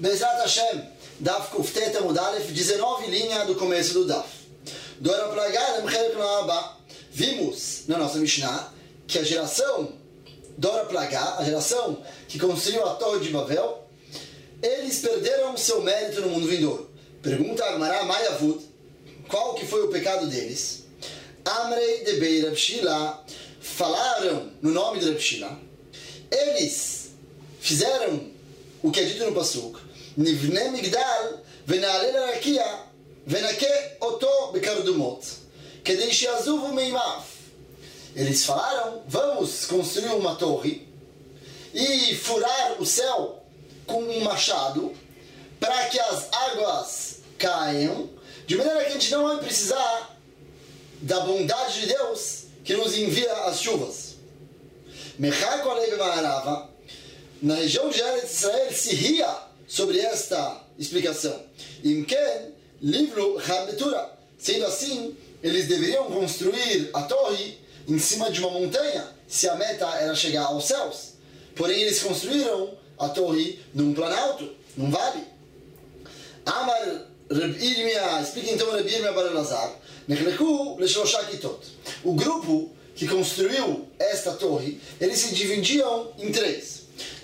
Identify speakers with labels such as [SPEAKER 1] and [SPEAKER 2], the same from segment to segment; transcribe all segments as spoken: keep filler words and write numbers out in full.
[SPEAKER 1] Bezrat Hashem, Daf Kuftet Amud Aleph, dezenove linhas do começo do Daf. Dora Plagá, Lemcherek Noabá. Vimos na nossa Mishnah que a geração Dora Plagá, a geração que construiu a Torre de Babel, eles perderam seu mérito no mundo vindouro. Pergunta a Agmará Mayavud, qual que foi o pecado deles? Amrei de Bei Rab Shila, falaram no nome de Rab Shila, eles fizeram o que é dito no Pasuk, Nivne Migdal, Venalel Arakia, Venake Oto Bekardumot, Kedei Sheazuvu Meimav. Eles falaram, vamos construir uma torre e furar o céu com um machado para que as águas caiam, de maneira que a gente não vai precisar da bondade de Deus que nos envia as chuvas. Mechai Kolei B'Ma'arava, na região de Eretz Israel, se ria sobre esta explicação. Imken livro Habetura. Sendo assim, eles deveriam construir a torre em cima de uma montanha, se a meta era chegar aos céus. Porém, eles construíram a torre num planalto, num vale. Amar Reb Irmia, explica então Reb Irmia Bar Elazar, Nechleku Leshlosha Kitot. O grupo que construiu esta torre, eles se dividiam em três.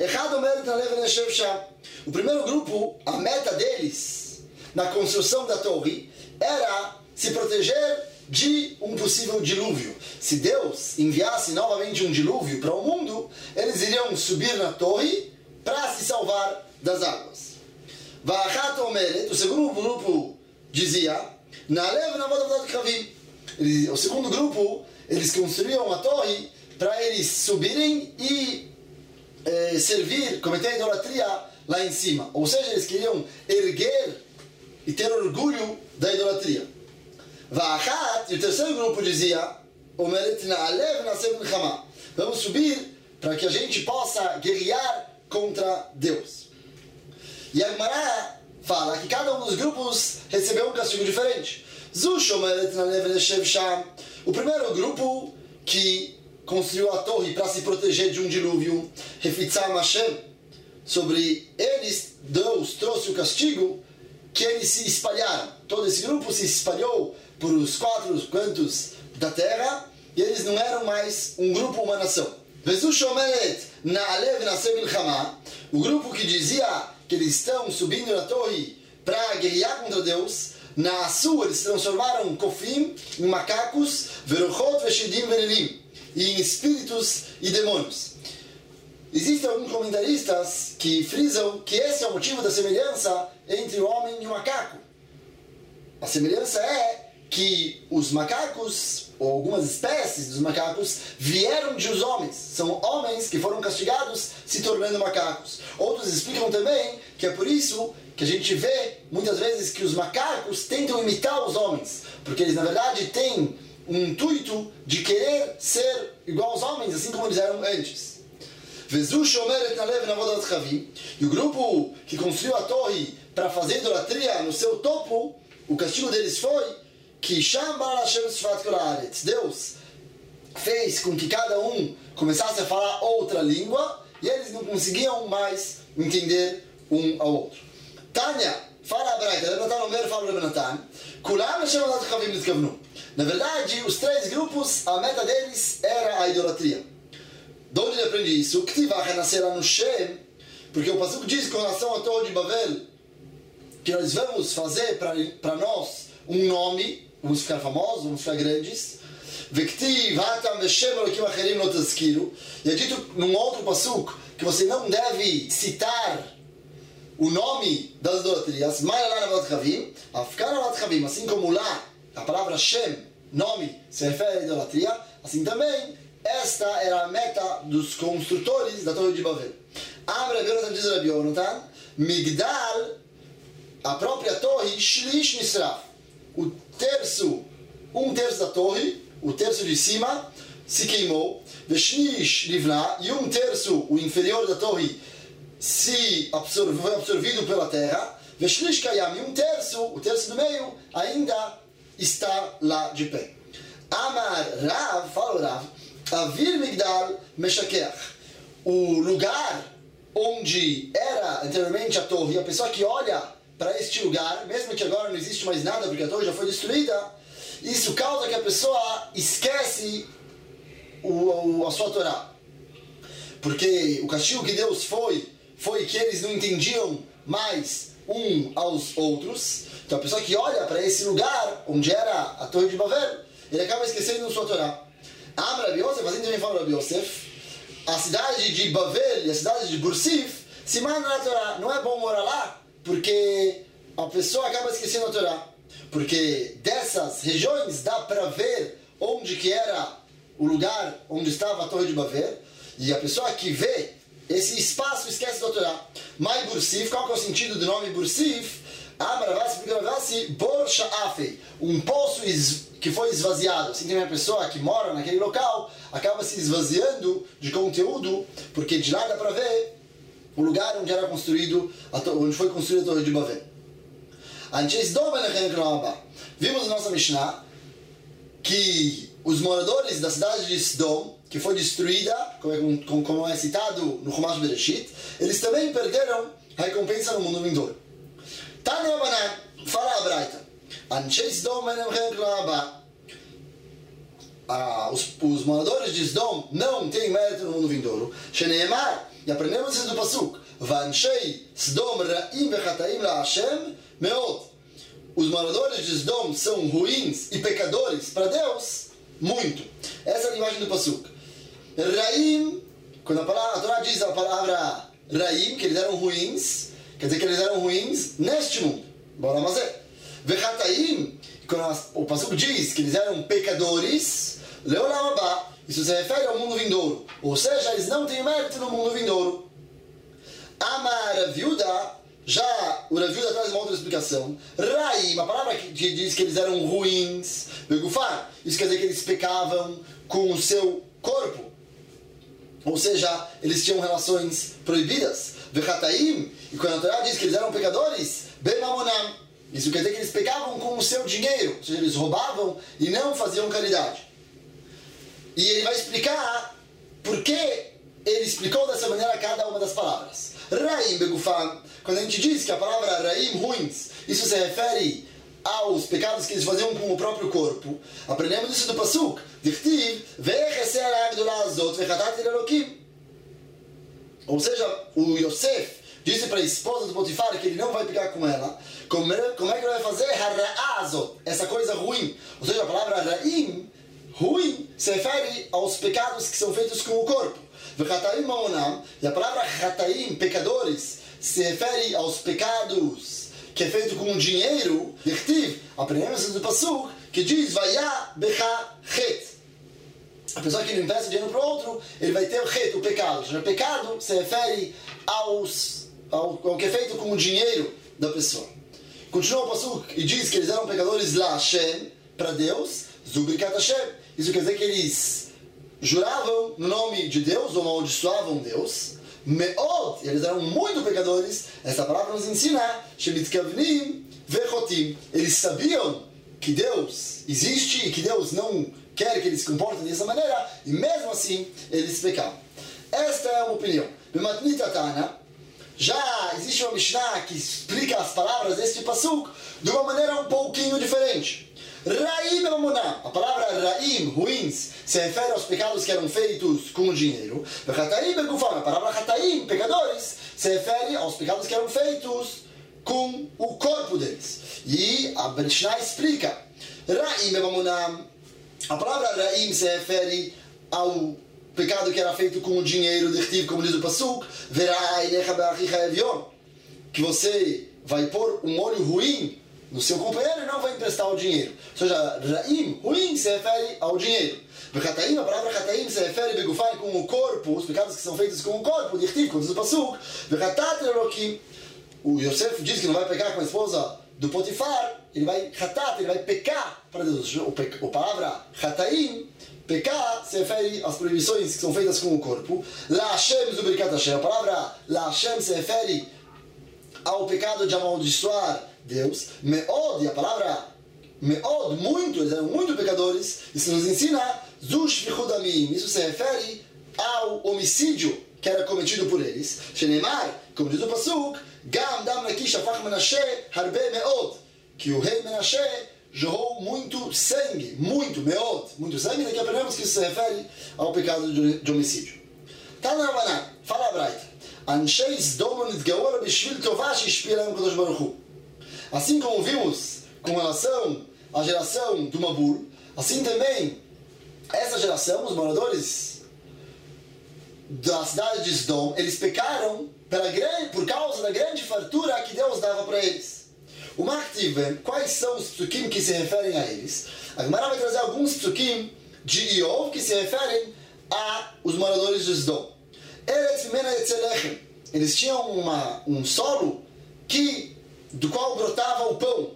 [SPEAKER 1] O primeiro grupo, a meta deles na construção da torre era se proteger de um possível dilúvio. Se Deus enviasse novamente um dilúvio para o mundo, eles iriam subir na torre para se salvar das águas. O segundo grupo dizia, o segundo grupo, eles construíam a torre para eles subirem e eh, servir, cometer idolatria lá em cima. Ou seja, eles queriam erguer e ter orgulho da idolatria. E o terceiro grupo dizia, vamos subir para que a gente possa guerrear contra Deus. E a Agmará fala que cada um dos grupos recebeu um castigo diferente. O primeiro grupo que construiu a torre para se proteger de um dilúvio, sobre eles Deus trouxe o castigo que eles se espalharam. Todo esse grupo se espalhou por os quatro cantos da terra e eles não eram mais um grupo, uma nação. O grupo que dizia que eles estão subindo na torre para guerrear contra Deus, na Assu eles se transformaram Kofim em macacos, Verochot Veshidim Venelim, e em espíritos e demônios. Existem alguns comentaristas que frisam que esse é o motivo da semelhança entre o homem e o macaco. A semelhança é que os macacos, ou algumas espécies dos macacos, vieram de os homens. São homens que foram castigados se tornando macacos. Outros explicam também que é por isso que a gente vê muitas vezes que os macacos tentam imitar os homens, porque eles na verdade têm um intuito de querer ser igual aos homens, assim como eles eram antes. E o grupo que construiu a torre para fazer idolatria no seu topo, o castigo deles foi que Deus fez com que cada um começasse a falar outra língua e eles não conseguiam mais entender um ao outro. Tânia, fala a Braita, Rebenatan Omer, fala o Rebenatan, na verdade, os três grupos, a meta deles era a idolatria. De onde ele aprende isso? Porque o Pasuk diz com relação à Torre de Babel que nós vamos fazer para nós um nome, vamos ficar famosos, vamos ficar grandes. E é dito num outro Pasuk que você não deve citar o nome das idolatrias, assim como lá a palavra Shem, nome, se refere à idolatria, assim também esta era a meta dos construtores da Torre de Babel. Amra Bionatan diz Rabi Yonatan, Migdal, a própria torre, Shlish Nisraf, o terço, um terço da torre, o terço de cima, se queimou, Veshlish Livna, e um terço, o inferior da torre, se absorve, foi absorvido pela terra, Veshlish Kayam, e um terço, o terço do meio, ainda está lá de pé. Amar Rav, fala o Rav, Avir Migdal Meshakeach, o lugar onde era anteriormente a torre, a pessoa que olha para este lugar, mesmo que agora não existe mais nada porque a torre já foi destruída, isso causa que a pessoa esquece o, a sua Torá. Porque o castigo que Deus foi, foi que eles não entendiam mais um aos outros. Então a pessoa que olha para esse lugar, onde era a Torre de Babel, ele acaba esquecendo a sua Torá. Amar Rabi Yosef, assim também fala Rabi Yosef, a cidade de Babel e a cidade de Bursif se mandam na Torá. Não é bom morar lá, porque a pessoa acaba esquecendo a Torá. Porque dessas regiões dá para ver onde que era o lugar onde estava a Torre de Babel, e a pessoa que vê esse espaço esquece da Torá. Mai Bursif, qual que é o sentido do nome Bursif? Bor Sha'afei, um poço que foi esvaziado. Assim também a pessoa que mora naquele local acaba se esvaziando de conteúdo, porque de lá dá para ver o lugar onde era construído, onde foi construída a Torre de Babel. Vimos na nossa Mishnah que os moradores da cidade de Sdom, que foi destruída, como, como é citado no Chumash Bereshit, eles também perderam a recompensa no mundo vindouro. Tanya Banan, fala a Braita, Anshei Sdom ah, os, os moradores de Sdom não têm mérito no mundo vindouro. Sheneemar, e aprendemos isso do Pasuk, Vanshei Sdom Ra'im Vechataim La Hashem Meot. Os moradores de Sdom são ruins e pecadores para Deus, muito. Essa é a linguagem do Pasuk. Ra'im, quando a, palavra, a Torá diz a palavra Ra'im, que eles eram ruins, quer dizer que eles eram ruins neste mundo. Bora fazer. Vechataim, quando o Pasuk diz que eles eram pecadores, Leolam Abba, isso se refere ao mundo vindouro. Ou seja, eles não têm mérito no mundo vindouro. Amar a viúda, já o Rav Yuda traz uma outra explicação. Ra'im, a palavra que diz que eles eram ruins, Begufar, isso quer dizer que eles pecavam com o seu corpo. Ou seja, eles tinham relações proibidas. Vechataim, e quando a Torá diz que eles eram pecadores, Bemamonam, isso quer dizer que eles pecavam com o seu dinheiro, ou seja, eles roubavam e não faziam caridade. E ele vai explicar por que ele explicou dessa maneira cada uma das palavras. Ra'im Begufam, quando a gente diz que a palavra Ra'im, ruins, isso se refere aos pecados que eles faziam com o próprio corpo. Aprendemos isso do Pasuk. Dichtiv, ou seja, o Yosef disse para a esposa do Potifar que ele não vai pegar com ela. Como é, como é que ele vai fazer? Hara'azot, essa coisa ruim. Ou seja, a palavra Ra'im, ruim, se refere aos pecados que são feitos com o corpo. E a palavra Chataim, pecadores, se refere aos pecados que é feito com dinheiro. Aprendemos do Pasuk que diz Vaya Becha Chet. A pessoa que não empresta dinheiro para o outro, ele vai ter o chet, o pecado. Ou seja, o pecado se refere aos, ao, ao que é feito com o dinheiro da pessoa. Continua o Pasuk e diz que eles eram pecadores La Hashem, para Deus, Zubrikat Hashem. Isso quer dizer que eles juravam no nome de Deus, ou amaldiçoavam Deus. Meod, eles eram muito pecadores. Essa palavra nos ensina Shemitkavnim Vechotim. Eles sabiam que Deus existe e que Deus não quer que eles se comportem dessa maneira, e mesmo assim eles pecavam. Esta é uma opinião. B'matnit Tana, já existe uma Mishnah que explica as palavras deste Pasuk de uma maneira um pouquinho diferente. Ra'im Emunah, a palavra Ra'im, ruins, se refere aos pecados que eram feitos com o dinheiro. Chataim Begufam, a palavra Chataim, pecadores, se refere aos pecados que eram feitos com o corpo deles. E a Mishnah explica. Ra'im Emunah, a palavra Ra'im se refere ao pecado que era feito com o dinheiro, como diz o Pasuk, que você vai pôr um olho ruim no seu companheiro e não vai emprestar o dinheiro. Ou seja, Ra'im, ruim, se refere ao dinheiro. Chataim, a palavra Chataim se refere Begufai com o corpo, os pecados que são feitos com o corpo, como diz o Pasuk. O Yosef diz que não vai pecar com a esposa do Potifar, ele vai chatat, ele vai pecar para Deus. O, pe, a palavra Chataim, pecar, se refere às proibições que são feitas com o corpo. La Hashem Zubrikat Hashem, a palavra La Hashem se refere ao pecado de amaldiçoar Deus. Meod, e a palavra Meod, muito, eles eram muito pecadores. Isso nos ensina Zush Vichudamim, isso se refere ao homicídio que era cometido por eles. Shenemar, como diz o Pasuk, Gam dam Lakish afach Menashe harbe meod, que o rei Menashe jorrou muito sangue, muito, meod, muito sangue. Daqui aprendemos que isso se refere ao pecado de homicídio. Tana Rabanan, fala a Braita, Anshei Sdom nitgaor bishvil tová shishpia lahem Kadosh Baruch Hu. Assim como vimos com relação à geração do Mabul, assim também essa geração, os moradores da cidade de Sdom, eles pecaram pela grande, por causa da grande fartura que Deus dava para eles. O Maktiv, quais são os psukim que se referem a eles? A Gemara vai trazer alguns psukim de Iov que se referem a os moradores de Sdom. Eles tinham uma, um solo que, do qual brotava o pão,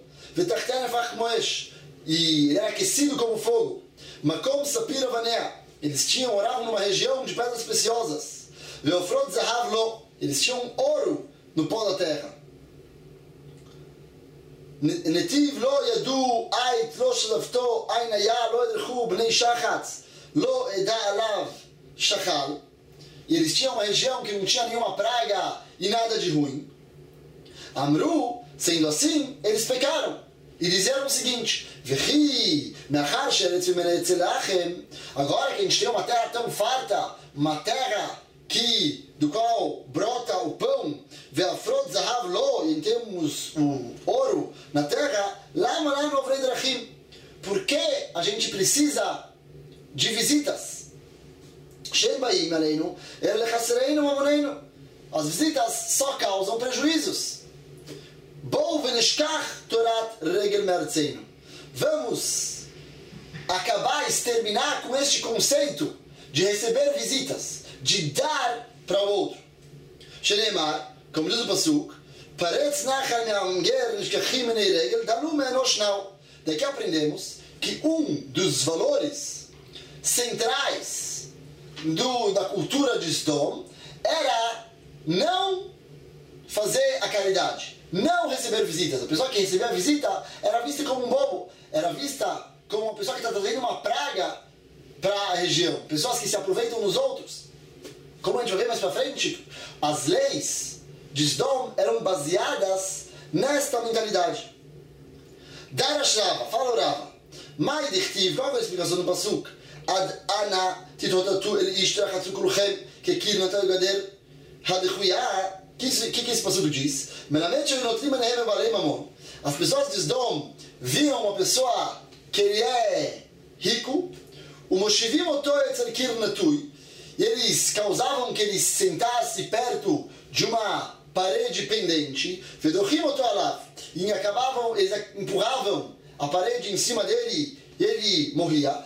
[SPEAKER 1] e era aquecido como fogo. Makom sapira vanea, eles tinham moravam numa região de pedras preciosas. Veofrod zahav lo, eles tinham ouro no pó da terra. Netiv lo yadu ait lo shlavto ainaya lo edrchu bnei shachatz lo eda alav shachal. E eles tinham uma região que não tinha nenhuma praga e nada de ruim. Amru, sendo assim, eles pecaram e disseram o seguinte: agora que a gente tem uma terra tão farta, uma terra que, do qual brota o pão, e temos o ouro na terra, por que a gente precisa de visitas? As visitas só causam prejuízos. Vamos acabar, exterminar com este conceito de receber visitas, de dar para o outro. Shenemar, como diz o Pasuk, daqui aprendemos que um dos valores centrais do, da cultura de Sdom era não fazer a caridade, não receber visitas. A pessoa que recebia a visita era vista como um bobo, era vista como uma pessoa que está trazendo uma praga para a região, pessoas que se aproveitam nos outros. Como a gente vai ver mais para frente, as leis de Sdom eram baseadas nesta mentalidade. Darash Rava, fala o Rava, Mai dichtiv, qual é a explicação do Pasuk? Ad ana titotatu el ish trachatzu kulchem kekir natal gader hadechuyah. O que, que, que esse passuco diz? As pessoas de Sdom viam uma pessoa que ele é rico, e eles causavam que ele sentasse perto de uma parede pendente, e acabavam, eles empurravam a parede em cima dele, e ele morria.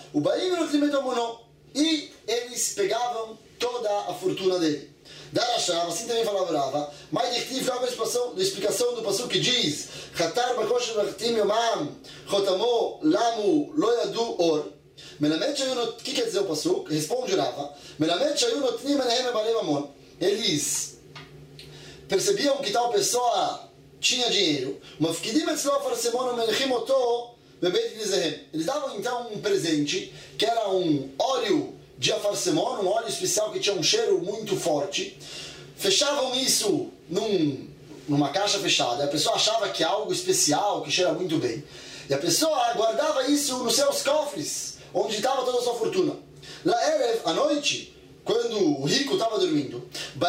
[SPEAKER 1] E eles pegavam toda a fortuna dele. Darashava, assim também falava Rava, mas dictive a explicação do passuco que diz: Chatar bakosher vachtim yomam chotamo lamu lo yadu or. Melamed shayu not. O que quer dizer o passuco? Responde Rava: Melamed shayu notnim menehem balei mamon. Eles percebiam que tal pessoa tinha dinheiro. Mafkidim etzlo farsemon umenechim oto bebeit gnizehem. Eles davam então um presente que era um óleo de afarsemon, um óleo especial que tinha um cheiro muito forte. Fechavam isso num, numa caixa fechada. A pessoa achava que é algo especial, que cheira muito bem. E a pessoa guardava isso nos seus cofres, onde estava toda a sua fortuna. La Erev, à noite, quando o rico estava dormindo,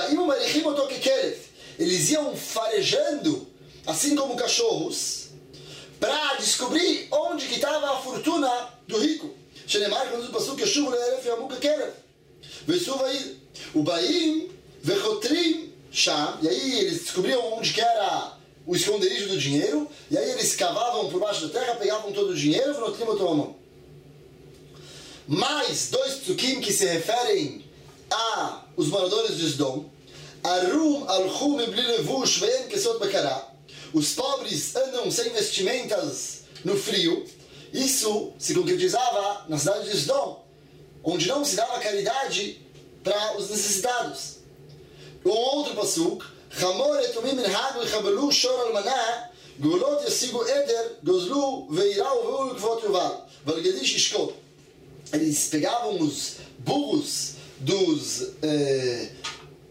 [SPEAKER 1] eles iam farejando, assim como cachorros, para descobrir onde que estava a fortuna do rico. Shenemar, quando diz o passuco, Yeshuv le'eref yamuka kerev. Vesuv aí, o baim vechotrim sham. E aí eles descobriam onde que era o esconderijo do dinheiro. E aí eles cavavam por baixo da terra, pegavam todo o dinheiro, venotrim otomam. Mais dois psukim que se referem a os moradores de Sdom. Arum alchum bli levush ve'en kesot bekará. Os pobres andam sem vestimentas no frio. Isso se concretizava na cidade de Sdom, onde não se dava caridade para os necessitados. Um outro pasuk, Chamor etumim minhagu ichabelu shor almanah gulot yasigu eder gozlu veirau veulu kvot yuval valgedish ishkot. Eles pegavam os burros dos, eh,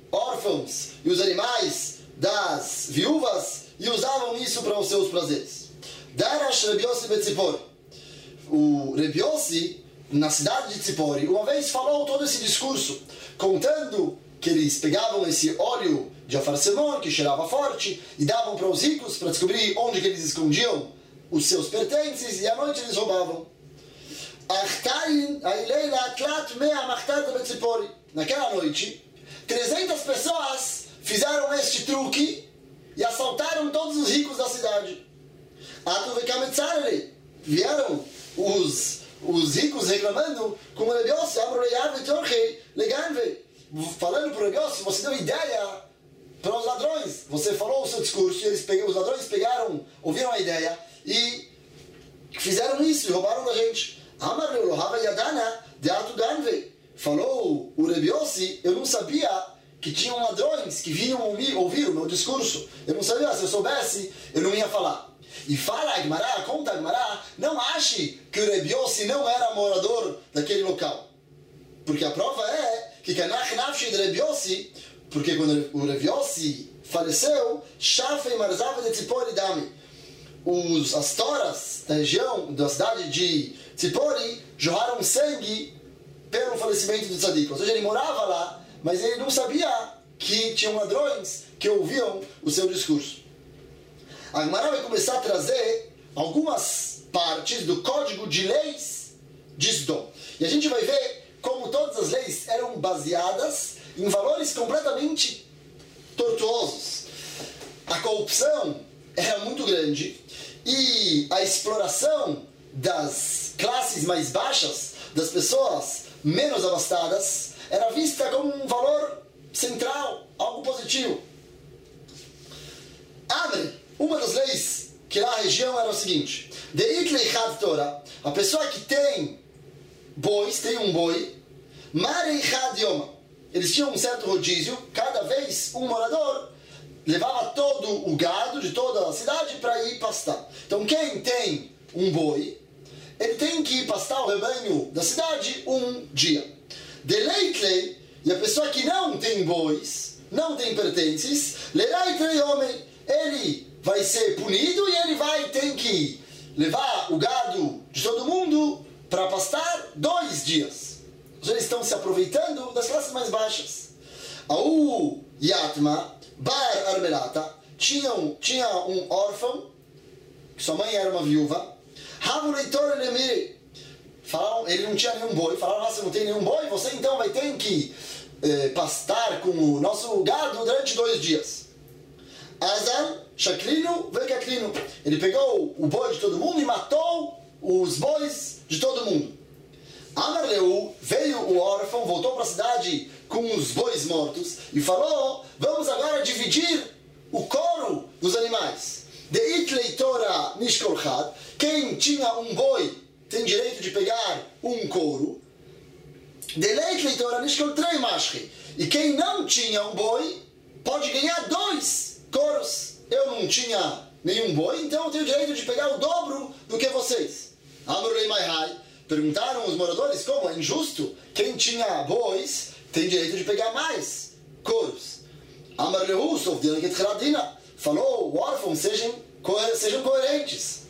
[SPEAKER 1] órfãos e os animais das viúvas e usavam isso para os seus prazeres. Darash Reb Yossi Betzipori. O Reb Yossi, na cidade de Tzipori, uma vez falou todo esse discurso, contando que eles pegavam esse óleo de afarsemon, que cheirava forte, e davam para os ricos para descobrir onde que eles escondiam os seus pertences, e à noite eles roubavam. Naquela noite, trezentas pessoas fizeram este truque e assaltaram todos os ricos da cidade. Vieram os, os ricos reclamando com o Reb Yossi, falando para o Reb Yossi, você deu ideia para os ladrões. Você falou o seu discurso e eles pegaram, os ladrões pegaram, ouviram a ideia e fizeram isso e roubaram da gente. Falou o Reb Yossi, eu não sabia que tinham ladrões que vinham ouvir, ouvir o meu discurso. Eu não sabia, se eu soubesse, eu não ia falar. E fala a Gemara, conta a Gemara, não ache que o Reb Yossi não era morador daquele local. Porque a prova é que Kanach Nafshi de Reb Yossi, porque quando o Reb Yossi faleceu, Shafei Marzava de Tzipori Dami. Os, as toras da região, da cidade de Tzipori, jorraram sangue pelo falecimento do tzadik. Ou seja, ele morava lá, mas ele não sabia que tinham ladrões que ouviam o seu discurso. A Gemara vai começar a trazer algumas partes do código de leis de Sdom. E a gente vai ver como todas as leis eram baseadas em valores completamente tortuosos. A corrupção era muito grande e a exploração das classes mais baixas, das pessoas menos abastadas, era vista como um valor central, algo positivo. Abre, uma das leis que na região era o seguinte: Deit Leichad Torah, a pessoa que tem bois, tem um boi, Mareichad Yoma, eles tinham um certo rodízio, cada vez um morador levava todo o gado de toda a cidade para ir pastar. Então quem tem um boi, ele tem que ir pastar o rebanho da cidade um dia. Deleitlei, e a pessoa que não tem bois, não tem pertences, Lereitlei homem, ele vai ser punido e ele vai ter que levar o gado de todo mundo para pastar dois dias. Eles estão se aproveitando das classes mais baixas. Au Yatma, Bar Armelata, tinha um, tinha um órfão, que sua mãe era uma viúva. Havuleitor Elemire, falaram, ele não tinha nenhum boi. Falaram, nossa, não tem nenhum boi, você então vai ter que eh, pastar com o nosso gado durante dois dias. Azar, Shaklino, Vekaklino. Ele pegou o boi de todo mundo e matou os bois de todo mundo. Amarleu, veio o órfão, voltou para a cidade com os bois mortos e falou, vamos agora dividir o couro dos animais. Deit leitora nishkolchad, quem tinha um boi tem direito de pegar um couro. Deleit leitora nishkol trei mashri, e quem não tinha um boi pode ganhar dois couros. Eu não tinha nenhum boi, então eu tenho direito de pegar o dobro do que vocês. Amrulei maihai, perguntaram os moradores como é injusto, quem tinha bois tem direito de pegar mais couros. Amarlehu sovdina ketchiladina, falou o órfão, sejam, sejam coerentes.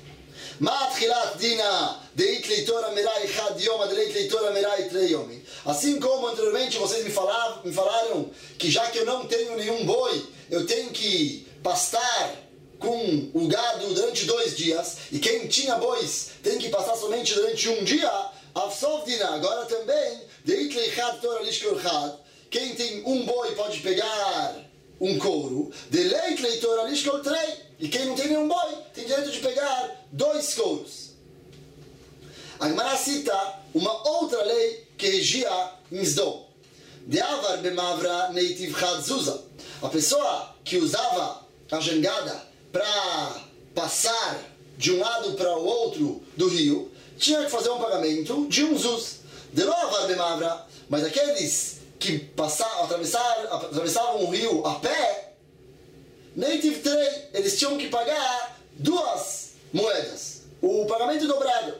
[SPEAKER 1] Matchilat dina deit leitora merai chad yoma deit leitora merai trei yomi. Assim como anteriormente vocês me falaram, me falaram que já que eu não tenho nenhum boi, eu tenho que pastar com o gado durante dois dias, e quem tinha bois tem que pastar somente durante um dia. Avsovdina, agora também, deit leichad Torah lishkolchad, quem tem um boi pode pegar um couro, deleit leitora lishkol trei, e quem não tem nenhum boi tem direito de pegar dois couros. A Gemara cita uma outra lei que regia em Sdom. Deavar bemavra neitiv chad zuza, a pessoa que usava a jangada para passar de um lado para o outro do rio, tinha que fazer um pagamento de um zuz. De novo, bemavra, mas aqueles que passavam, atravessavam, atravessavam o rio a pé, nem tive três, eles tinham que pagar duas moedas, o pagamento dobrado.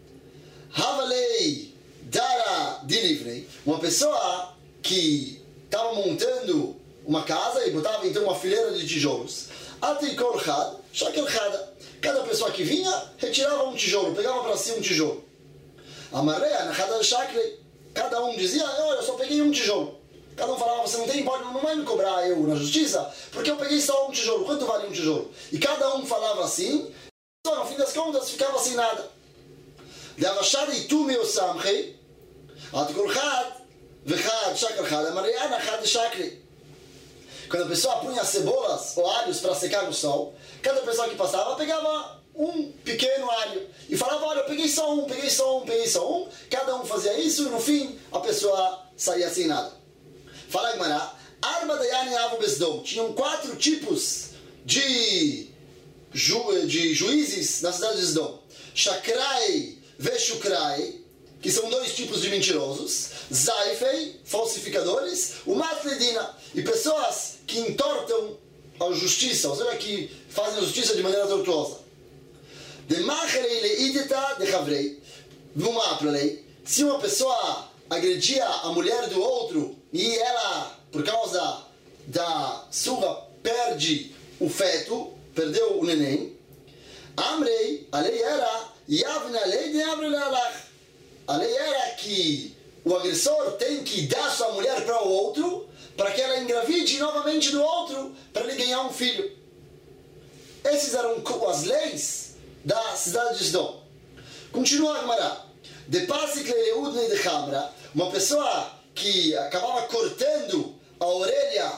[SPEAKER 1] Havalei dara delivery, uma pessoa que está estava montando uma casa e botava então uma fileira de tijolos. Atikol Had, Shakel Hada. Cada pessoa que vinha, retirava um tijolo, pegava para si um tijolo. Amarreia, Nahada Shaklei. Cada um dizia, olha, eu só peguei um tijolo. Cada um falava, você não tem, pode, não vai me cobrar eu na justiça, porque eu peguei só um tijolo. Quanto vale um tijolo? E cada um falava assim, só no fim das contas ficava sem nada. Davashari tu meu samrei, atkol had, vechad, shakel had, amarreia, Nahada Shaklei. Quando a pessoa punha cebolas ou alhos para secar no sol, cada pessoa que passava pegava um pequeno alho e falava, olha, eu peguei só um, peguei só um, peguei só um. Cada um fazia isso e no fim a pessoa saía sem nada. Fala Gemara, Arba Dayani Avu Besdom. Tinham quatro tipos de, ju, de juízes na cidade de Sdom. Shakrai Veshukrai, que são dois tipos de mentirosos. Zaifei, falsificadores. O Matledina, e pessoas que entortam a justiça, ou seja, que fazem a justiça de maneira tortuosa. De Machrei Leideta de Havrei, Vumaplei. Se uma pessoa agredia a mulher do outro e ela, por causa da surra, perde o feto, perdeu o neném, Amrei, a lei era Yavna lei de Amrei Lealach. A lei era que o agressor tem que dar sua mulher para o outro, para que ela engravide novamente do outro, para ele ganhar um filho. Esses eram as leis da cidade de Sdom. Continua a Gemara. De Pasik Leudnei de Hamra, uma pessoa que acabava cortando a orelha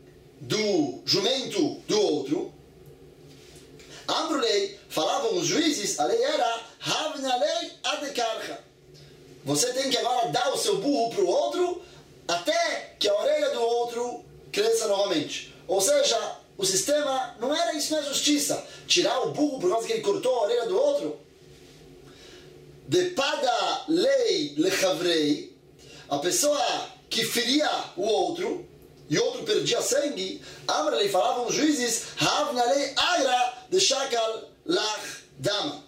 [SPEAKER 1] do jumento do outro. Amrulei, falavam os juízes, a lei era Havna lei adekarcha. Você tem que agora dar o seu burro para o outro até que a orelha do outro cresça novamente. Ou seja, o sistema não era isso na justiça. Tirar o burro por causa que ele cortou a orelha do outro. De pada lei lechavrei, a pessoa que feria o outro e o outro perdia sangue, Amrei, falavam os juízes, Havna lei agra de shakal lach dama.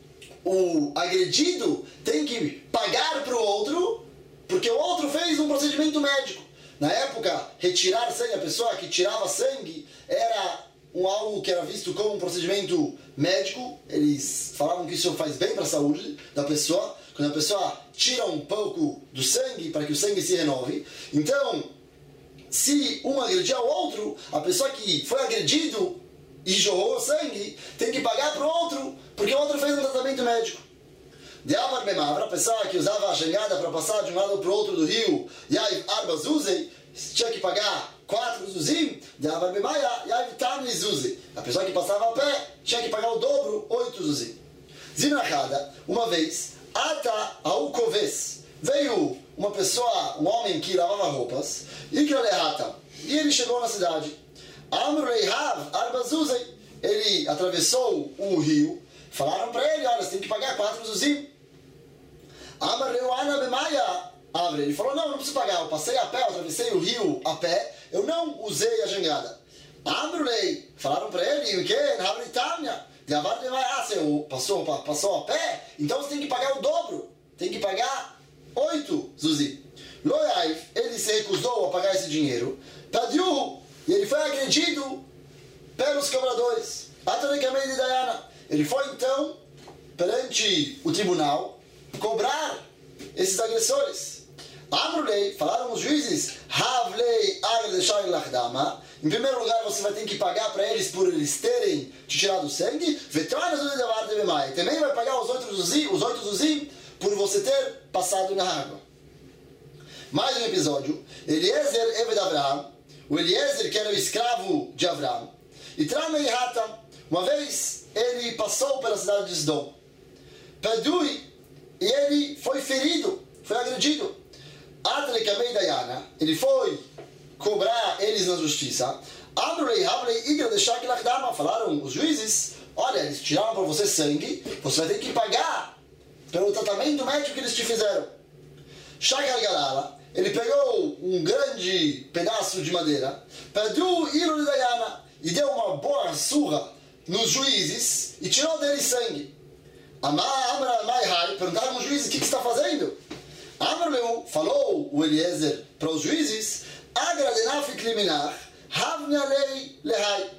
[SPEAKER 1] O agredido tem que pagar para o outro, porque o outro fez um procedimento médico. Na época, retirar sangue, a pessoa que tirava sangue era um algo que era visto como um procedimento médico. Eles falavam que isso faz bem para a saúde da pessoa. Quando a pessoa tira um pouco do sangue para que o sangue se renove. Então, se um agredia o outro, a pessoa que foi agredido e jorrou sangue tem que pagar para o outro, porque o outro fez um tratamento médico. De Avar Bemavra, a pessoa que usava a jangada para passar de um lado para o outro do rio, Yaiv Arba Zuzei, tinha que pagar quatro Zuzim. De Avar Bemaya, Yaiv Tami Zuzei. A pessoa que passava a pé tinha que pagar o dobro, oito Zuzim. Zinachada, uma vez, Ata Aukoves, veio uma pessoa, um homem que lavava roupas, Ikralehata, e ele chegou na cidade. Amrei Hav Arba Zuzei, ele atravessou o rio. Falaram para ele, olha, você tem que pagar quatro Zuzim. Amreu Ana Bemaya Avre, ele falou, não, não preciso pagar, eu passei a pé, eu atravessei o rio a pé, eu não usei a jangada. Amrulei, falaram para ele, o que? Havritamnia, de Avar Bemaya, ah, você passou, passou a pé, então você tem que pagar o dobro, tem que pagar oito Zuzim. Loiaif, ele se recusou a pagar esse dinheiro, Tadiu, e ele foi agredido pelos cobradores. Atonikamei de Dayana. Ele foi então perante o tribunal cobrar esses agressores. Amrulei, falaram os juízes, Havlei agredeshai lachdama. Em primeiro lugar, você vai ter que pagar para eles por eles terem te tirado sangue. Também vai pagar os oito zuzim, os oito zuzim por você ter passado na água. Mais um episódio. Eliezer Eved Avraham, o Eliezer que era o escravo de Avraham, e Tramei Hata, uma vez ele passou pela cidade de Sdom. Pedui, e ele foi ferido, foi agredido. Atlekamei Dayana, ele foi cobrar eles na justiça. Amrei Havlei Igra de Shak Lachdama, falaram os juízes, olha, eles tiraram para você sangue, você vai ter que pagar pelo tratamento médico que eles te fizeram. Shakal Galala, ele pegou um grande pedaço de madeira, Pedru Iro de Dayana, e deu uma boa surra nos juízes e tirou deles sangue. Amar Maihai, perguntaram aos juízes, o que, que está fazendo? Amar Meu, falou o Eliezer para os juízes, Agradenaf kliminach, havne lei lehai.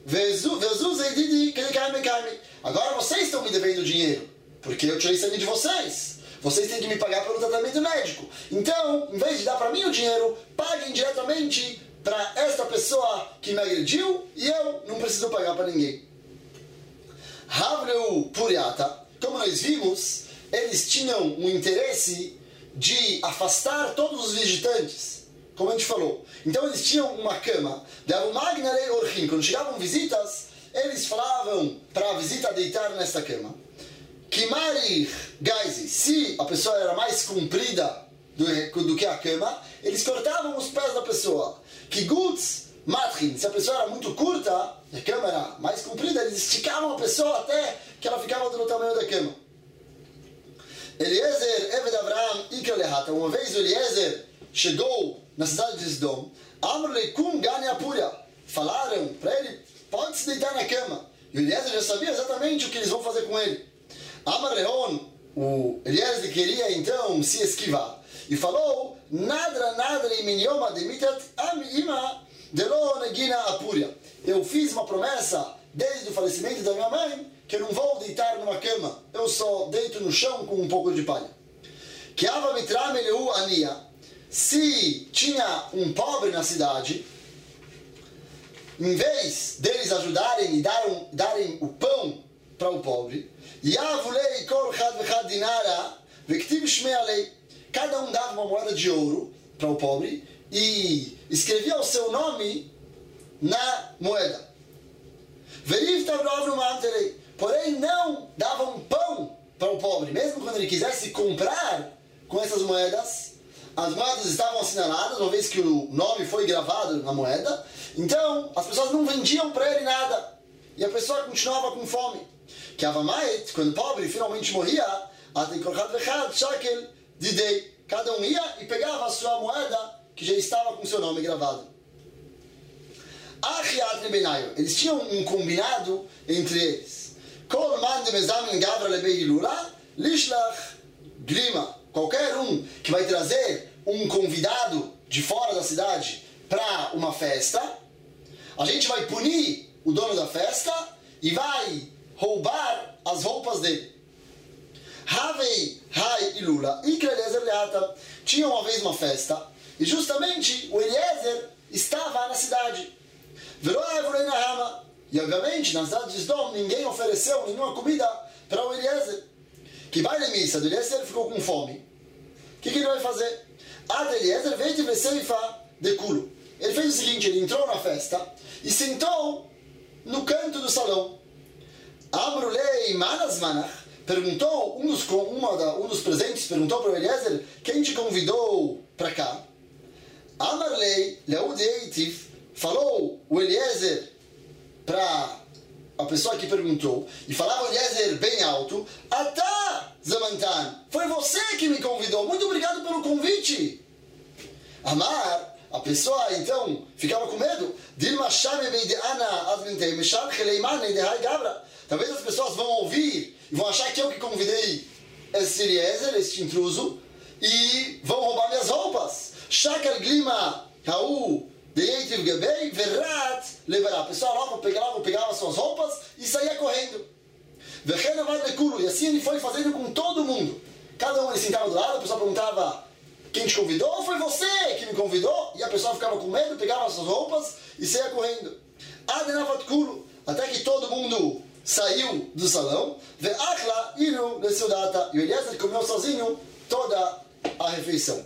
[SPEAKER 1] Agora vocês estão me devendo dinheiro, porque eu tirei sangue de vocês. Vocês têm que me pagar pelo tratamento médico. Então, em vez de dar para mim o dinheiro, paguem diretamente para esta pessoa que me agrediu e eu não preciso pagar para ninguém. Havreu Puriata, como nós vimos, eles tinham um interesse de afastar todos os visitantes, como a gente falou. Então eles tinham uma cama. Quando chegavam visitas, eles falavam para a visita deitar nesta cama. Kimari Gaisi, se a pessoa era mais comprida do, do que a cama, eles cortavam os pés da pessoa. Kiguts Matrin, se a pessoa era muito curta, a cama era mais comprida, eles esticavam a pessoa até que ela ficava do tamanho da cama. Eliezer, Eved Avraham, Ikra Lehata. Uma vez o Eliezer chegou na cidade de Sdom. Amrle Kum Gane Apuria. Falaram para ele, pode se deitar na cama. E o Eliezer já sabia exatamente o que eles vão fazer com ele. Amar Leon, o Eliezer queria então se esquivar. E falou, Nadra Nadra Iminioma Demitat Ima Delo Negina Apuria. Eu fiz uma promessa desde o falecimento da minha mãe que eu não vou deitar numa cama. Eu só deito no chão com um pouco de palha. Que Ava Mitrameleu Ania. Se tinha um pobre na cidade, em vez deles ajudarem e darem, darem o pão para o pobre, cada um dava uma moeda de ouro para o pobre e escrevia o seu nome na moeda. Porém não davam pão para o pobre, mesmo quando ele quisesse comprar com essas moedas. As moedas estavam assinaladas, uma vez que o nome foi gravado na moeda. Então, as pessoas não vendiam para ele nada. E a pessoa continuava com fome. Que Avamait, quando o pobre finalmente morria, cada um ia e pegava a sua moeda que já estava com seu nome gravado. Eles tinham um combinado entre eles. Qualquer um que vai trazer um convidado de fora da cidade para uma festa, a gente vai punir o dono da festa e vai roubar as roupas dele. Havei, Hai e Lula, Ikra Eliezer Leata, tinha uma vez uma festa e justamente o Eliezer estava na cidade. E obviamente na cidade de Sdom ninguém ofereceu nenhuma comida para o Eliezer. Que vai na missa do Eliezer ficou com fome. O que, que ele vai fazer? Ad Eliezer veio de Veseifa de Kulo. Ele fez o seguinte, ele entrou na festa e sentou no canto do salão. Amrulei Manas Manach perguntou, um dos, uma da, um dos presentes perguntou para o Eliezer, quem te convidou para cá? Amarlei Leud Eitiv falou o Eliezer para a pessoa que perguntou, e falava o Eliezer bem alto, Atá Zamantan, foi você que me convidou, muito obrigado pelo convite. Amar, a pessoa então ficava com medo, talvez as pessoas vão ouvir e vão achar que eu que convidei esse Eliezer, este intruso, e vão roubar minhas roupas. Shakal Glima Hau Deyetiv Gebei Verrat Levará. A pessoa logo pegava, pegava suas roupas e saía correndo. E assim ele foi fazendo com todo mundo. Cada um ele sentava do lado, a pessoa perguntava quem te convidou, ou foi você que me convidou? E a pessoa ficava com medo, pegava suas roupas e saía correndo. Até que todo mundo saiu do salão. E o Eliezer comeu sozinho toda a refeição.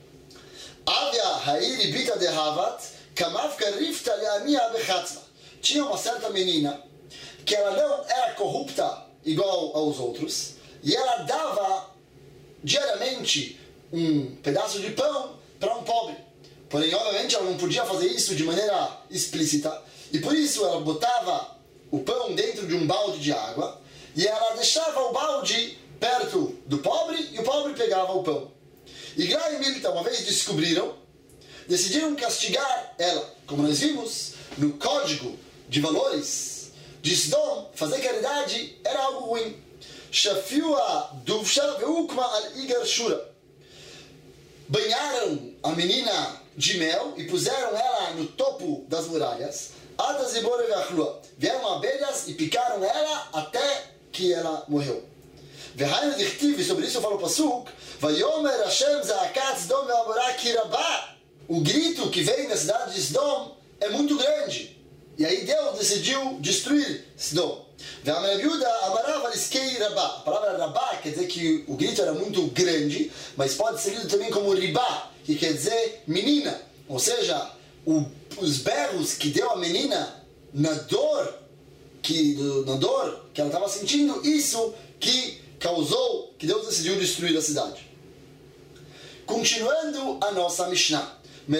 [SPEAKER 1] Tinha uma certa menina que ela não era corrupta igual aos outros e ela dava diariamente um pedaço de pão para um pobre. Porém, obviamente, ela não podia fazer isso de maneira explícita e por isso ela botava o pão dentro de um balde de água e ela deixava o balde perto do pobre e o pobre pegava o pão. E Gra e Milta uma vez descobriram, decidiram castigar ela. Como nós vimos no código de valores de Sdom, fazer caridade era algo ruim. Shafiua duvsha veukma al igar shura. Banharam a menina de mel e puseram ela no topo das muralhas. Vieram abelhas e picaram ela até que ela morreu. E sobre isso eu falo Pasuk, o grito que vem da cidade de Sdom é muito grande. E aí Deus decidiu destruir Sdom. A palavra Rabá quer dizer que o grito era muito grande, mas pode ser lido também como Ribá, que quer dizer menina. Ou seja, o, os berros que deu a menina na dor que, do, na dor que ela estava sentindo, isso que causou que Deus decidiu destruir a cidade. Continuando a nossa Mishnah.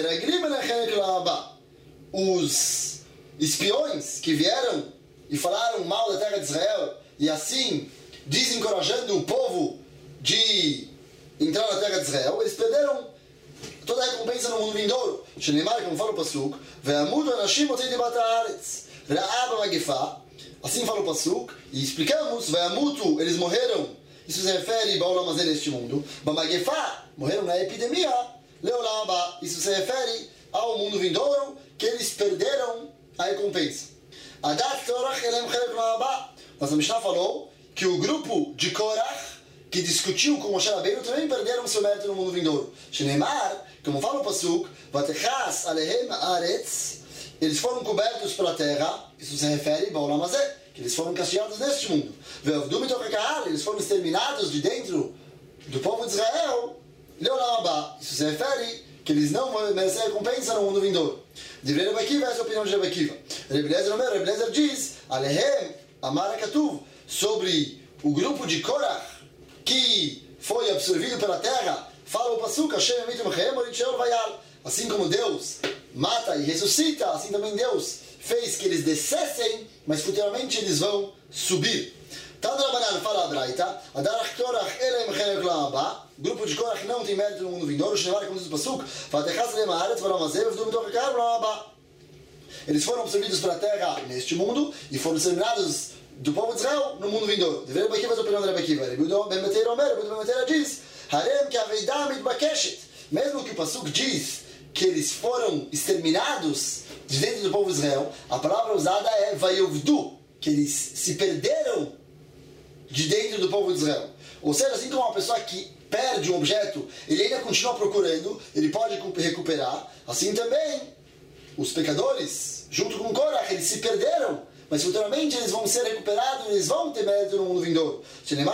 [SPEAKER 1] Os espiões que vieram e falaram mal da terra de Israel e assim desencorajando o povo de entrar na terra de Israel, eles perderam toda a recompensa no mundo vindouro. Shenemar, como fala o Pasuk, Ve'amudu anashim otzei dibat haaretz, Ra'ab ha'magifá. Assim fala o Pasuk, e explicamos, Ve'amutu, eles morreram. Isso se refere Ba'olam hazé neste mundo. Ba'magifá, morreram na epidemia. Le'olam haba, isso se refere ao mundo vindouro, que eles perderam a recompensa. Adat Korach elem chelek la'aba. Nossa Mishnah falou que o grupo de Korach que discutiu com Moshe Rabbeinu também perderam seu mérito no mundo vindouro. Shenemar, como fala o Pasuk, Vatechas alehem haaretz, eles foram cobertos pela terra, isso se refere ao Ba'olam hazé, que eles foram castigados neste mundo. Ve'avdu mitoch ha'kahal, eles foram exterminados de dentro do povo de Israel. Le'olam haba, isso se refere que eles não vão merecer recompensa no mundo vindouro. De Rebbe Akiva, essa é a opinião de Rebbe Akiva. Rebbe Eliezer Omer, Rebbe Eliezer diz, alehem amar ha'katuv, sobre o grupo de Korach, que foi absorvido pela terra, fala o Pasuk, assim como Deus mata e ressuscita, assim também Deus fez que eles descessem, mas futuramente eles vão subir. Tandrabanan fala a Braita, Adarach Korach elem chelek la'aba, grupo de Korach não tem mérito no mundo vindouro, Shenemar, como diz o Pasuk, Vatechas elem haaretz ba'olam hazé ve'avdu mitoch ha'kahal la'aba. Eles foram absorvidos pela terra neste mundo e foram exterminados do povo de Israel no mundo vindouro. De Rebbe Akiva, a opinião de Rebbe Akiva. Rebbe Ben Meteira Omer, Rebbe Ben Meteira diz, Harem que aveidá mitbakeshet. Mesmo que o Pasuk diz que eles foram exterminados de dentro do povo de Israel, a palavra usada é vayovdu, que eles se perderam de dentro do povo de Israel. Ou seja, assim como uma pessoa que perde um objeto, ele ainda continua procurando, ele pode recuperar, assim também os pecadores, junto com Korach, eles se perderam, mas futuramente eles vão ser recuperados e eles vão ter mérito no mundo vindouro.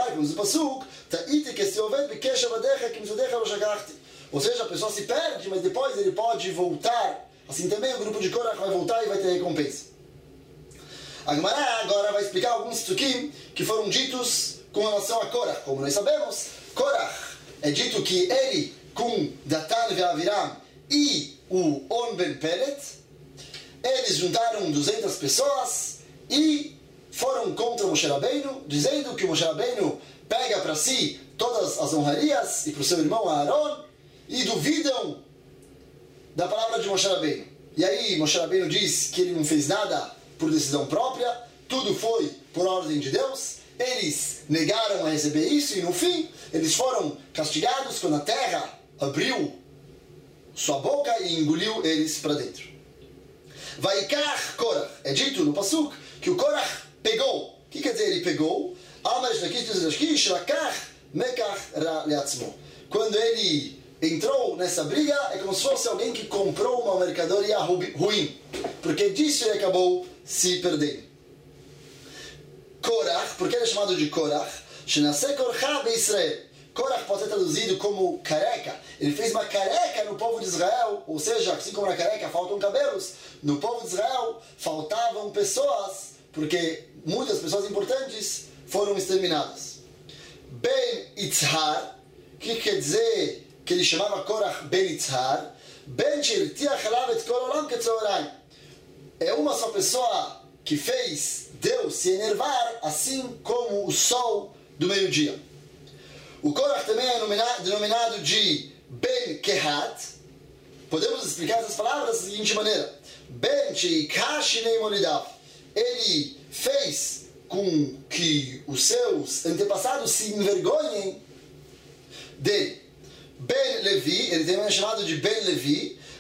[SPEAKER 1] Ou seja, a pessoa se perde, mas depois ele pode voltar. Assim também o grupo de Korach vai voltar e vai ter recompensa. A Gemara agora vai explicar alguns psukim que foram ditos com relação a Korach. Como nós sabemos, Korach é dito que ele, com Datan e Aviram e o On Ben Pelet, eles juntaram duzentas pessoas e foram contra Moshe Rabbeinu, dizendo que Moshe Rabbeinu pega para si todas as honrarias e para o seu irmão Aaron e duvidam da palavra de Moshe Rabbeinu. E aí Moshe Rabbeinu diz que ele não fez nada por decisão própria, tudo foi por ordem de Deus. Eles negaram a receber isso e no fim eles foram castigados quando a terra abriu sua boca e engoliu eles para dentro. Vaikach Korach, é dito no Pasuk que o Korach pegou. O que quer dizer ele pegou? Quando ele entrou nessa briga, é como se fosse alguém que comprou uma mercadoria ruim, porque disso ele acabou se perdendo. Korach, por que ele é chamado de Korach? Korach pode ser traduzido como careca. Ele fez uma careca no povo de Israel, ou seja, assim como na careca faltam cabelos, no povo de Israel faltavam pessoas, porque muitas pessoas importantes foram exterminadas. Ben Itzhar, que quer dizer que ele chamava Korach Ben Itzhar, Ben Shirtiach Elav et Kol Olam Ketzoraim. É uma só pessoa que fez Deus se enervar, assim como o sol do meio-dia. O Korach também é denominado de Ben Kehat. Podemos explicar essas palavras da seguinte maneira: Ben Sheikashinei Molidav. Ele fez com que os seus antepassados se envergonhem dele. Ben Levi, ele também é chamado de Ben Levi.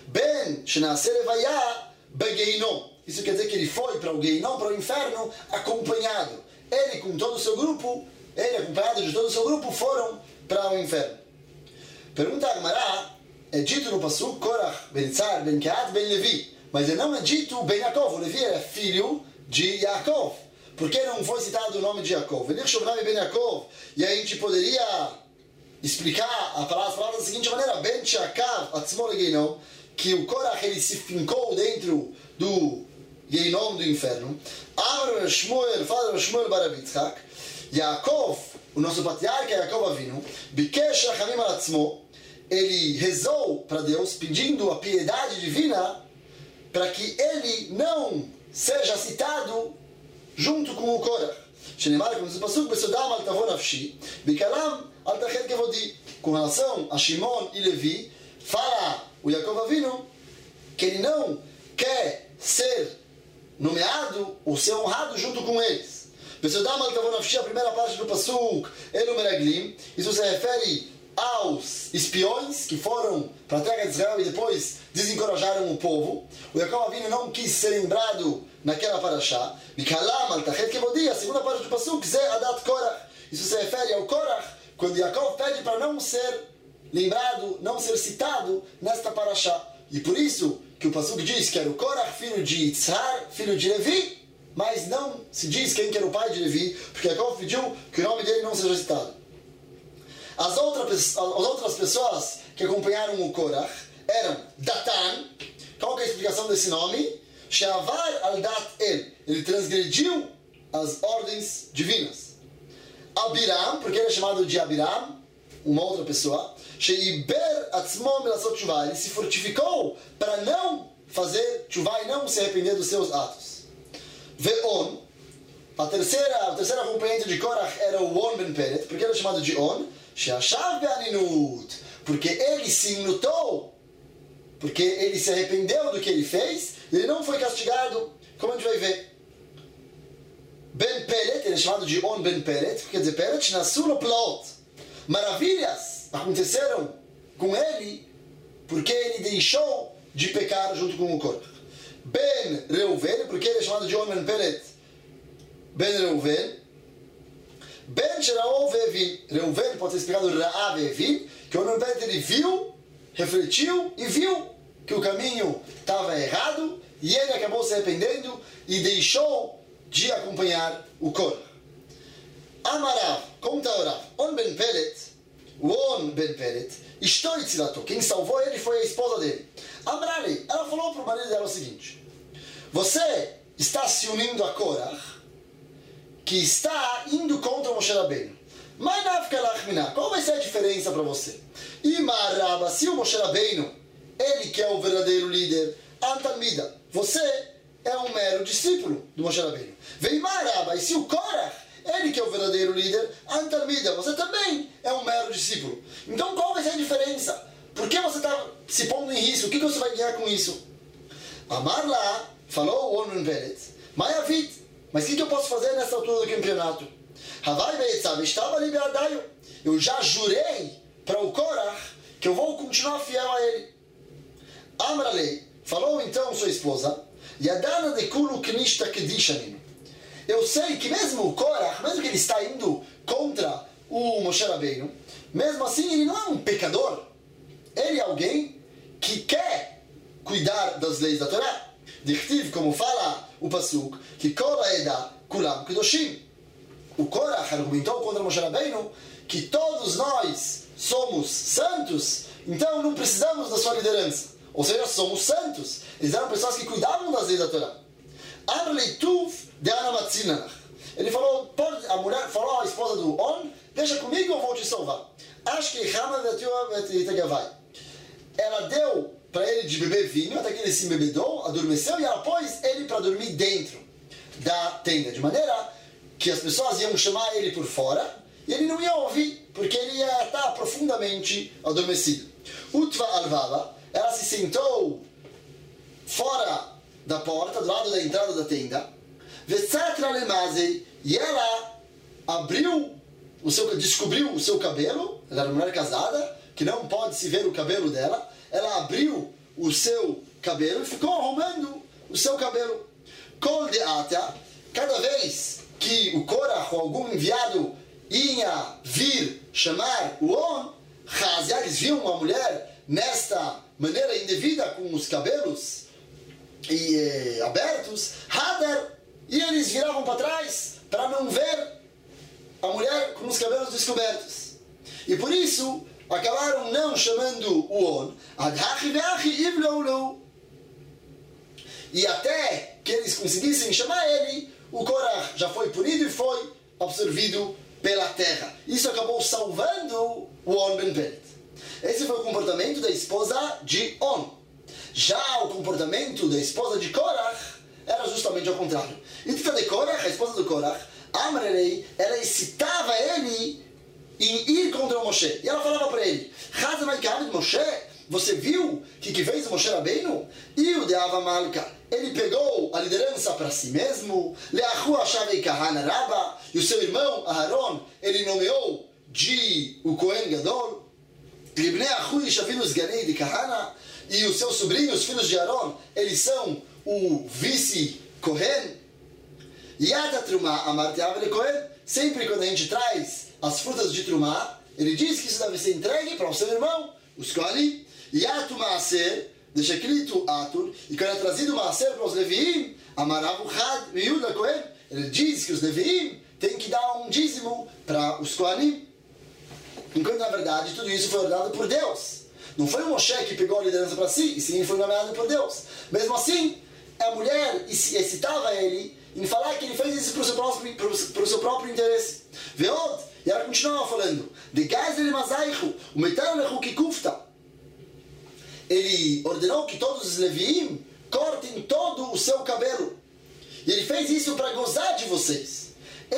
[SPEAKER 1] Ben Shenase Levaya Begeinom. Isso quer dizer que ele foi para o Geinom, para o inferno, acompanhado. Ele com todo o seu grupo, ele acompanhado de todo o seu grupo, foram para o inferno. Pergunta a Gemara, é dito no Pasuk, Korach, Ben Itzar, Ben Kehat, Ben Levi. Mas não é dito Ben Yaakov. O Levi era filho de Yaakov. Por que não foi citado o nome de Yaakov? Ben Yaakov. E aí a gente poderia explicar a palavra, as palavras da seguinte maneira: Ben Shakav Atzmo Legeinom, que o Korach ele se fincou dentro do Geinom, do inferno. Amr Shmuel, fala Shmuel bar Yitzchak, Yaakov, o nosso patriarca Yaakov Avinu, Bikesh Rachamim al Atzmo, ele rezou para Deus pedindo a piedade divina para que ele não seja citado junto com o Korach. Shenemar, como diz o Pasuk, Besodam al tavo nafshi, Bikalam al tachet kevodi. Com relação a Shimon e Levi, fala o Yaakov Avinu que ele não quer ser nomeado ou ser honrado junto com eles. Besodam al tavo nafshi, a primeira parte do Pasuk, Elu Meraglim, isso se refere aos espiões que foram para a terra de Israel e depois desencorajaram o povo. O Yaakov Avinu não quis ser lembrado naquela parashá. Bikalam al tachet kevodi, a segunda parte do Pasuk, Ze adat Korach. Isso se refere ao Korach, quando Yaakov pede para não ser lembrado, não ser citado nesta parashá. E por isso que o Pasuk diz que era o Korach, filho de Yitzhar, filho de Levi, mas não se diz quem que era o pai de Levi, porque Yaakov pediu que o nome dele não seja citado. As outras, as outras pessoas que acompanharam o Korach eram Datan. Qual que é a explicação desse nome? She'avar al dat el. Ele transgrediu as ordens divinas. Abiram, porque ele é chamado de Abiram, uma outra pessoa. She'iber atzmo melasot tshuva. Ele se fortificou para não fazer tshuva e não se arrepender dos seus atos. Ve'on. A terceira, a terceira acompanhante de Korach era o On ben Peret, porque ele é chamado de On. She'ashav be'aninut, porque ele se enlutou, porque ele se arrependeu do que ele fez, ele não foi castigado, como a gente vai ver. Ben Peret, ele é chamado de On ben Peret, quer dizer, Peret nasu lo plaot. Maravilhas aconteceram com ele, porque ele deixou de pecar junto com o Korach. Ben Reuven, porque ele é chamado de On ben Peret. Ben Reuven. Ben Sheraou ve'evin. Reuven pode ser explicado Ra'a ve'evin, que o Ben Peret ele viu, refletiu e viu que o caminho estava errado e ele acabou se arrependendo e deixou de acompanhar o Korach. Amarav, conta a Rav, On Ben Peret, o On Ben Peret, Ishto Itzilato, quem salvou ele foi a esposa dele. Amrali, ela falou para o marido dela o seguinte: você está se unindo a Korach, que está indo contra o Moshe Rabbeinu. Mas qual vai ser a diferença para você? Imaraba, se o Moshe Rabbeinu, ele que é o verdadeiro líder, Antalmida, você é um mero discípulo do Moshe Rabbeinu. Veimaraba, e se o Korach, ele que é o verdadeiro líder, Antalmida, você também é um mero discípulo. Então qual vai ser a diferença? Por que você está se pondo em risco? O que você vai ganhar com isso? Amar lá, falou o On ben Peret, Mayavit, mas o que, que eu posso fazer nessa altura do campeonato? Havai be'etzav, estava ali be'adaio. Eu já jurei para o Korach que eu vou continuar fiel a ele. Amralei, falou então sua esposa, Yadana de kulu knishta kedishanim. Eu sei que mesmo o Korach, mesmo que ele está indo contra o Moshe Rabbeinu, mesmo assim ele não é um pecador. Ele é alguém que quer cuidar das leis da Torá. Dichtiv, como fala o Pasuk, que Kol Haeda Kulam Kedoshim. O Korach argumentou contra Moshe Rabbeinu que todos nós somos santos, então não precisamos da sua liderança. Ou seja, somos santos. Eles eram pessoas que cuidavam das leis da Torá. Ele falou, a mulher falou à esposa do On, deixa comigo, eu vou te salvar. Ela deu para ele de beber vinho, até que ele se embebedou, adormeceu, e ela pôs ele para dormir dentro da tenda, de maneira que as pessoas iam chamar ele por fora, e ele não ia ouvir, porque ele ia estar profundamente adormecido. Utva alvava, ela se sentou fora da porta, do lado da entrada da tenda, e ela abriu o seu, descobriu o seu cabelo. Ela era uma mulher casada, que não pode se ver o cabelo dela. Ela abriu o seu cabelo e ficou arrumando o seu cabelo. Kol deata, cada vez que o Korach ou algum enviado ia vir chamar o On, Chazia, eles viam uma mulher nesta maneira indevida, com os cabelos e, eh, abertos, Hadar, e eles viravam para trás para não ver a mulher com os cabelos descobertos. E por isso acabaram não chamando o On, e até que eles conseguissem chamar ele, o Korach já foi punido e foi absorvido pela terra. Isso acabou salvando o On ben Peret. Esse foi o comportamento da esposa de On. Já o comportamento da esposa de Korach era justamente ao contrário. E de Korach, a esposa do Korach, Amrelei, ela excitava ele em ir contra o Moshe. E ela falava para ele, Moshe, você viu que que fez o Moshe Rabbeinu? E o Deava Malka, ele pegou a liderança para si mesmo, Leachu Ashavei Kahana Rabba, e o seu irmão Aharon, ele nomeou de o Kohen Gadol, Libnei Achu Yishavinu Sganei de Kahana, e os seus sobrinhos, filhos de Aaron, eles são o vice-Kohen. Yata Trumah Amarte Avele Kohen, sempre quando a gente traz as frutas de Trumah, ele diz que isso deve ser entregue para o seu irmão, os Kohanim. Yatu Maaser, deixa escrito Atur, e quando é trazido Maaser para os Leviim, Amaravu Had Miuda Kohen, ele diz que os Leviim têm que dar um dízimo para os Kohanim. Enquanto na verdade tudo isso foi ordenado por Deus. Não foi o Moshe que pegou a liderança para si, e sim foi nomeado por Deus. Mesmo assim, a mulher excitava ele em falar que ele fez isso para o seu próprio, para o seu próprio interesse. Veod, e ela continuava falando, de gás ele mazaichu, o metal kikufta. Ele ordenou que todos os Leviim cortem todo o seu cabelo. E ele fez isso para gozar de vocês.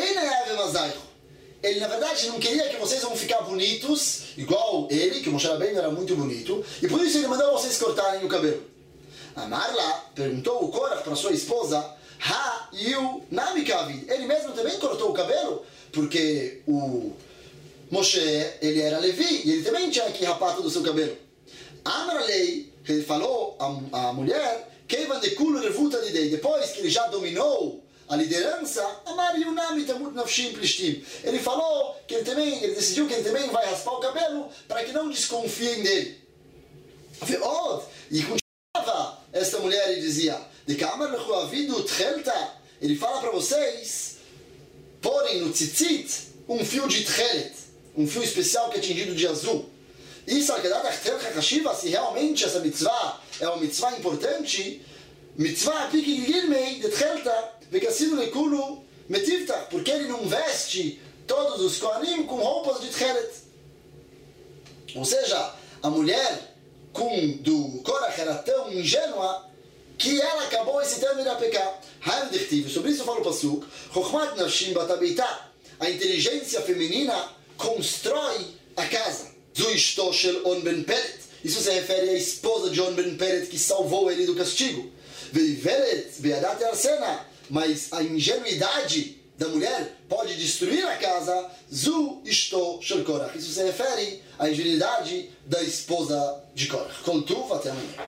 [SPEAKER 1] Ele, na verdade, não queria que vocês vão ficar bonitos, igual ele, que o Moshe Rabbeinu era muito bonito, e por isso ele mandou vocês cortarem o cabelo. Amarla perguntou o Korach para sua esposa, Ha Yu Nami Kavid. Ele mesmo também cortou o cabelo, porque o Moshe, ele era Levi, e ele também tinha que rapar todo o seu cabelo. Amralei, ele falou a, a mulher, Keivan de Kulu Revuta de Dei, depois que ele já dominou a liderança, Amar Yunami Tamut Nafshim Plishtim. Ele falou que ele também, ele decidiu que ele também vai raspar o cabelo para que não desconfiem dele. E continuava esta mulher e dizia, de Kamar Lechuavidu Tchelta, ele fala para vocês porem no tzitzit um fio de tchelet, um fio especial que é tingido de azul. Isso se realmente essa mitzvah é uma mitzvah importante, mitzvah piki gilmei de tchelta vekassinu lekulu metivta, porque ele não veste todos os kohanim com roupas de tchelet. Ou seja, a mulher com do Korach era tão ingênua que ela acabou excitando ele a pecar. Sobre isso eu falo o Pasuk, Chochmat Nashim Batabeitá, a inteligência feminina constrói a casa. Zuishto Shel On Ben Peret, isso se refere à esposa de On Ben Peret que salvou ele do castigo. Veiveret Beadat Arsena, mas a ingenuidade da mulher pode destruir a casa. Zu Ishto Shel Korach, isso se refere à ingenuidade da esposa de Korach. Contuva até amanhã.